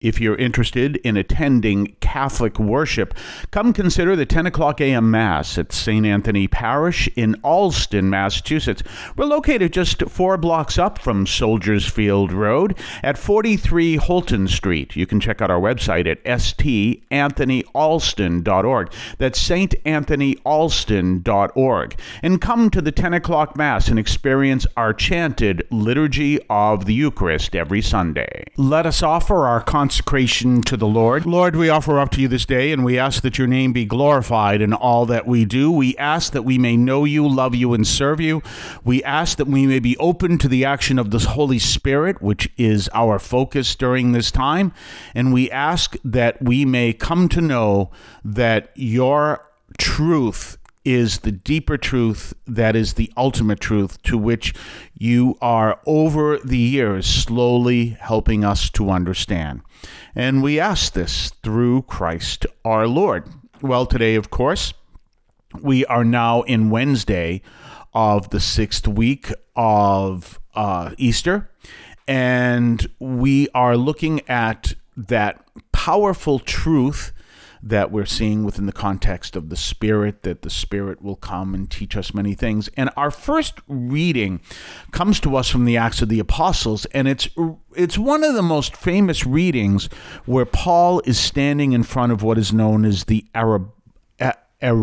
If you're interested in attending Catholic worship, come consider the 10 o'clock a.m. Mass at St. Anthony Parish in Allston, Massachusetts. We're located just 4 blocks up from Soldiers Field Road at 43 Holton Street. You can check out our website at stanthonyalston.org. That's saintanthonyalston.org. And come to the 10 o'clock Mass and experience our chanted Liturgy of the Eucharist every Sunday. Let us offer our consecration to the Lord. Lord, we offer up to you this day, and we ask that your name be glorified in all that we do. We ask that we may know you, love you, and serve you. We ask that we may be open to the action of the Holy Spirit, which is our focus during this time. And we ask that we may come to know that your truth is the deeper truth, that is the ultimate truth, to which you are over the years slowly helping us to understand. And we ask this through Christ our Lord. Well, today, of course, we are now in Wednesday of the 6th week of Easter, and we are looking at that powerful truth that we're seeing within the context of the Spirit, that the Spirit will come and teach us many things. And our first reading comes to us from the Acts of the Apostles, and it's one of the most famous readings where Paul is standing in front of what is known as the I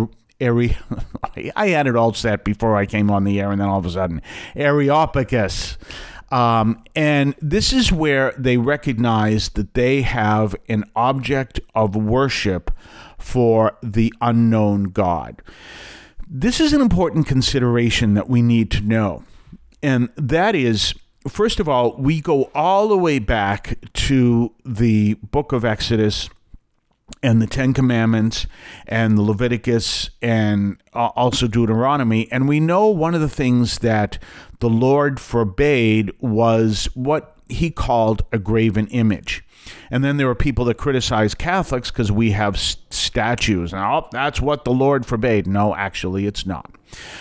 had it all set before I came on the air, and then all of a sudden, Areopagus. And this is where they recognize that they have an object of worship for the unknown God. This is an important consideration that we need to know. And that is, first of all, we go all the way back to the book of Exodus and the Ten Commandments and the Leviticus and also Deuteronomy. And we know one of the things that the Lord forbade was what he called a graven image. And then there were people that criticized Catholics because we have statues. And that's what the Lord forbade. No, actually, it's not.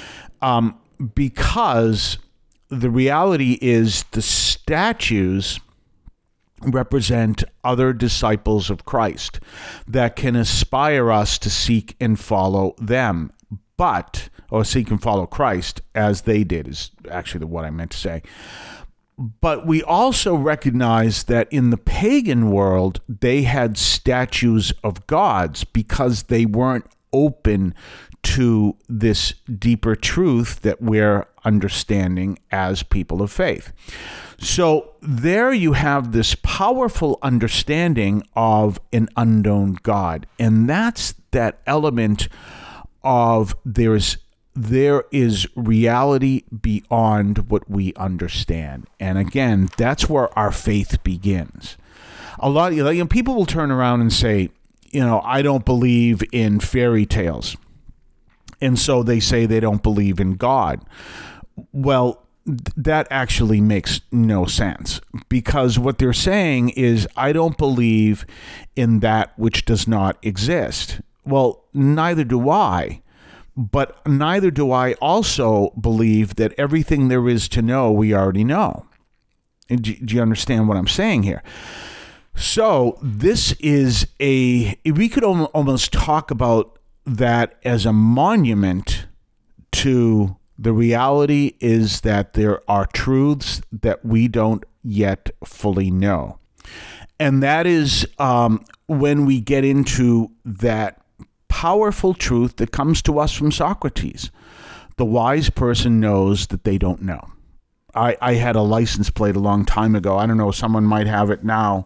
Because the reality is the statues represent other disciples of Christ that can inspire us to seek and follow them, or seek and follow Christ as they did, is actually what I meant to say. But we also recognize that in the pagan world, they had statues of gods because they weren't open to this deeper truth that we're understanding as people of faith. So there you have this powerful understanding of an unknown God. And that's that element of there is reality beyond what we understand. And again, that's where our faith begins. A lot of people will turn around and say, I don't believe in fairy tales. And so they say they don't believe in God. Well, that actually makes no sense, because what they're saying is, I don't believe in that which does not exist. Well, neither do I, but neither do I also believe that everything there is to know, we already know. Do you understand what I'm saying here? So this is we could almost talk about that as a monument to the reality is that there are truths that we don't yet fully know. And that is when we get into that powerful truth that comes to us from Socrates. The wise person knows that they don't know. I had a license plate a long time ago. I don't know, someone might have it now.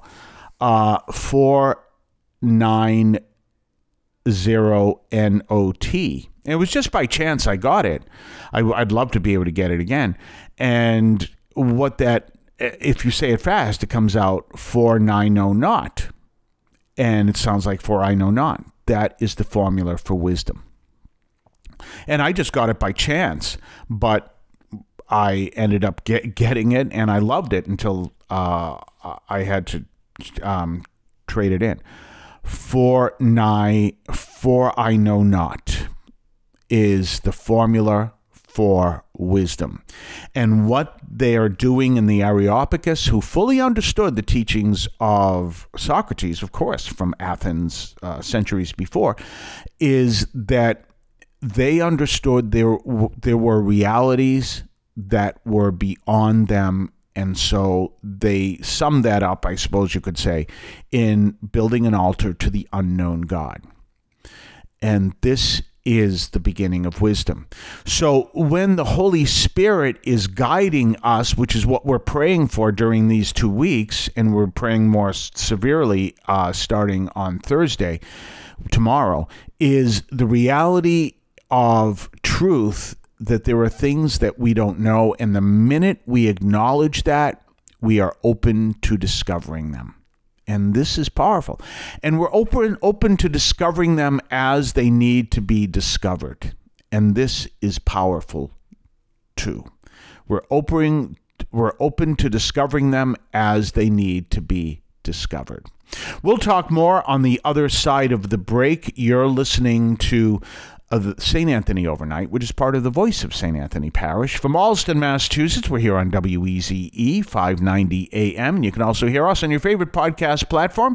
490NOT. It was just by chance I got it. I'd love to be able to get it again. And what that, if you say it fast, it comes out 490 not. And it sounds like 4 I know not. That is the formula for wisdom. And I just got it by chance, but I ended up getting it, and I loved it until I had to trade it in. 4 I know not is the formula for wisdom. And what they are doing in the Areopagus, who fully understood the teachings of Socrates, of course, from Athens centuries before, is that they understood there were realities that were beyond them. And so they summed that up, I suppose you could say, in building an altar to the unknown God. And this is the beginning of wisdom. So when the Holy Spirit is guiding us, which is what we're praying for during these 2 weeks, and we're praying more severely starting on Thursday, tomorrow, is the reality of truth, that there are things that we don't know, and the minute we acknowledge that, we are open to discovering them. And this is powerful. And we're open to discovering them as they need to be discovered. And this is powerful too. We're open to discovering them as they need to be discovered. We'll talk more on the other side of the break. You're listening to the St. Anthony Overnight, which is part of the Voice of St. Anthony Parish. From Allston, Massachusetts, we're here on WEZE 590 AM. You can also hear us on your favorite podcast platform,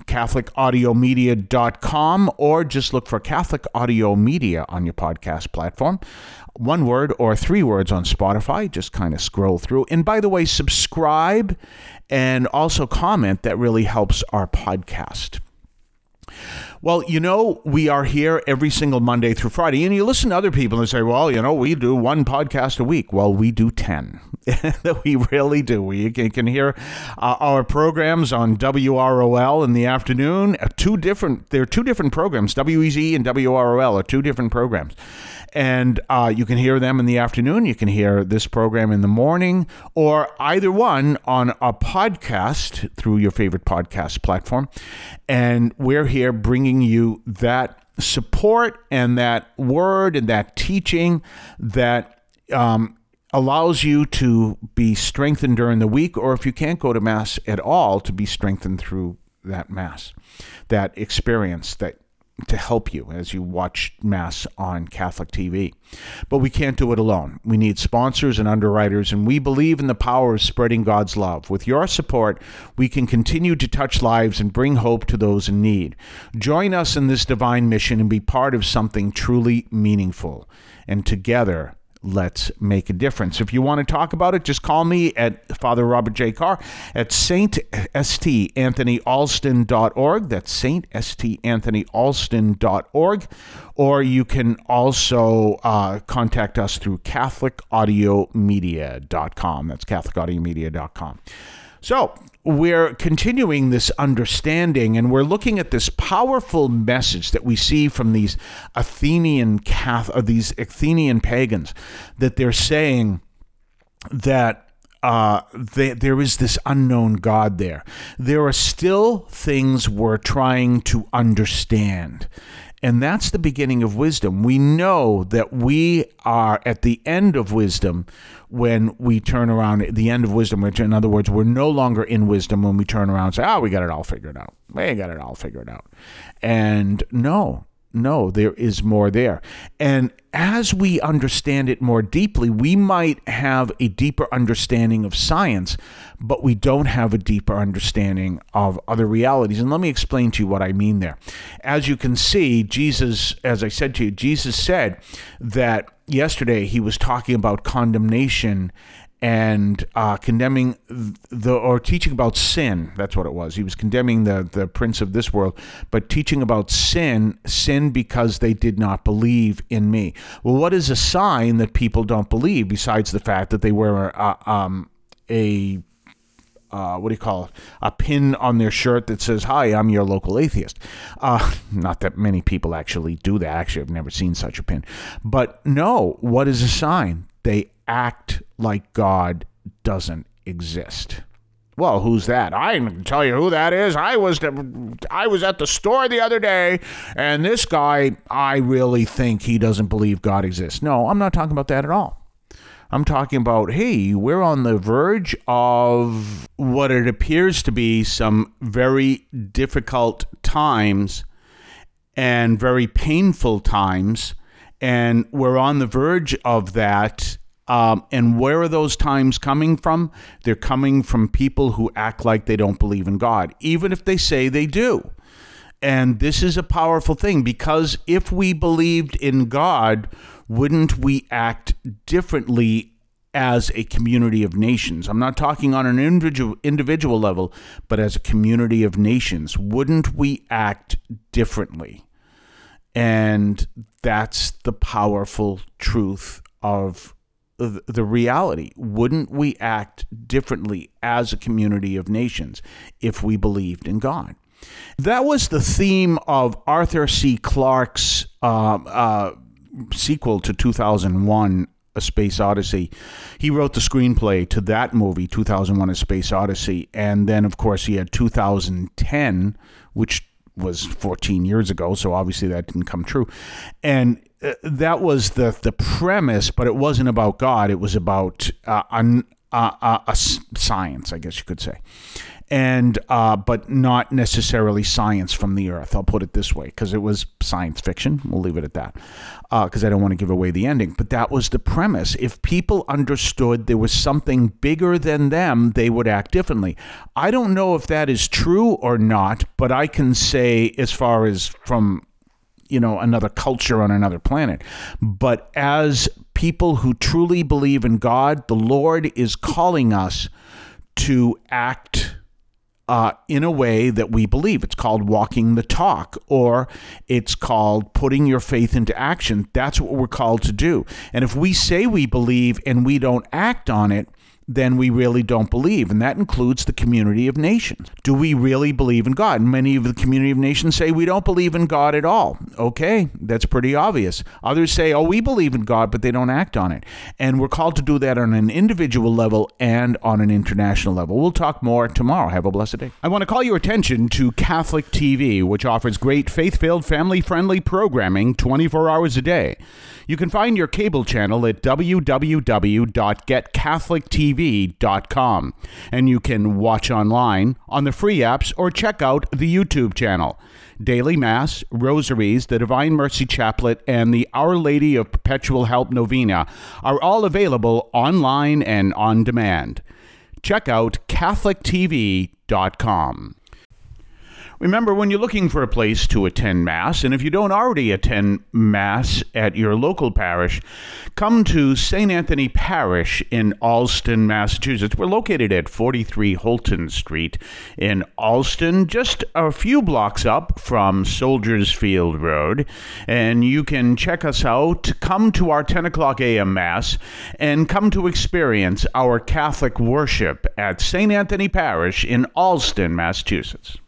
CatholicAudiomedia.com, or just look for Catholic Audio Media on your podcast platform. 1 word or 3 words on Spotify. Just kind of scroll through. And by the way, subscribe and also comment. That really helps our podcast. Well, we are here every single Monday through Friday, and you listen to other people and say, well, we do 1 podcast a week. Well, we do 10. We really do. You can hear our programs on WROL in the afternoon. There are 2 different programs. WEZ and WROL are 2 different programs. And you can hear them in the afternoon. You can hear this program in the morning, or either one on a podcast through your favorite podcast platform. And we're here bringing you that support and that word and that teaching that allows you to be strengthened during the week, or if you can't go to Mass at all, to be strengthened through that Mass, that experience to help you as you watch Mass on Catholic TV. But we can't do it alone. We need sponsors and underwriters, and we believe in the power of spreading God's love. With your support, we can continue to touch lives and bring hope to those in need. Join us in this divine mission and be part of something truly meaningful. And together, let's make a difference. If you want to talk about it, just call me at Father Robert J. Carr at saintstanthonyalston.org. That's saintstanthonyalston.org. Or you can also contact us through CatholicAudiomedia.com. That's CatholicAudiomedia.com. So we're continuing this understanding, and we're looking at this powerful message that we see from these Athenian pagans, that they're saying that there is this unknown God there. There are still things we're trying to understand. And that's the beginning of wisdom. We know that we are at the end of wisdom when we turn around. At the end of wisdom, which, in other words, we're no longer in wisdom when we turn around and say, we got it all figured out. We got it all figured out. And no, there is more there. And as we understand it more deeply, we might have a deeper understanding of science, but we don't have a deeper understanding of other realities. And let me explain to you what I mean there. As you can see, Jesus, as I said to you, Jesus said that yesterday he was talking about condemnation and condemning or teaching about sin. That's what it was. He was condemning the prince of this world, but teaching about sin because they did not believe in me. Well, what is a sign that people don't believe besides the fact that they wear a pin on their shirt that says, "Hi, I'm your local atheist." Not that many people actually do that. Actually, I've never seen such a pin. But no, what is a sign? They act like God doesn't exist. Well, who's that? I can tell you who that is. I was at the store the other day, and this guy, I really think he doesn't believe God exists. No, I'm not talking about that at all. I'm talking about, hey, we're on the verge of what it appears to be some very difficult times and very painful times. And we're on the verge of that. And where are those times coming from? They're coming from people who act like they don't believe in God, even if they say they do. And this is a powerful thing, because if we believed in God, wouldn't we act differently as a community of nations? I'm not talking on an individual level, but as a community of nations. Wouldn't we act differently? And that's the powerful truth of the reality. Wouldn't we act differently as a community of nations if we believed in God? That was the theme of Arthur C. Clarke's sequel to 2001, A Space Odyssey. He wrote the screenplay to that movie, 2001, A Space Odyssey. And then, of course, he had 2010, which was 14 years ago, so obviously that didn't come true. And that was the premise, but it wasn't about God. It was about science, I guess you could say. And but not necessarily science from the earth. I'll put it this way, because it was science fiction. We'll leave it at that, because I don't want to give away the ending. But that was the premise. If people understood there was something bigger than them, they would act differently. I don't know if that is true or not, but I can say, as far as from another culture on another planet. But as people who truly believe in God, the Lord is calling us to act in a way that we believe. It's called walking the talk, or it's called putting your faith into action. That's what we're called to do. And if we say we believe and we don't act on it, then we really don't believe. And that includes the community of nations. Do we really believe in God? Many of the community of nations say we don't believe in God at all. Okay, that's pretty obvious. Others say, we believe in God, but they don't act on it. And we're called to do that on an individual level and on an international level. We'll talk more tomorrow. Have a blessed day. I want to call your attention to Catholic TV, which offers great faith-filled, family-friendly programming 24 hours a day. You can find your cable channel at www.getcatholictv.com, and you can watch online on the free apps or check out the YouTube channel. Daily Mass, Rosaries, the Divine Mercy Chaplet, and the Our Lady of Perpetual Help Novena are all available online and on demand. Check out catholictv.com. Remember, when you're looking for a place to attend Mass, and if you don't already attend Mass at your local parish, come to St. Anthony Parish in Allston, Massachusetts. We're located at 43 Holton Street in Allston, just a few blocks up from Soldiers Field Road. And you can check us out, come to our 10 o'clock a.m. Mass, and come to experience our Catholic worship at St. Anthony Parish in Allston, Massachusetts.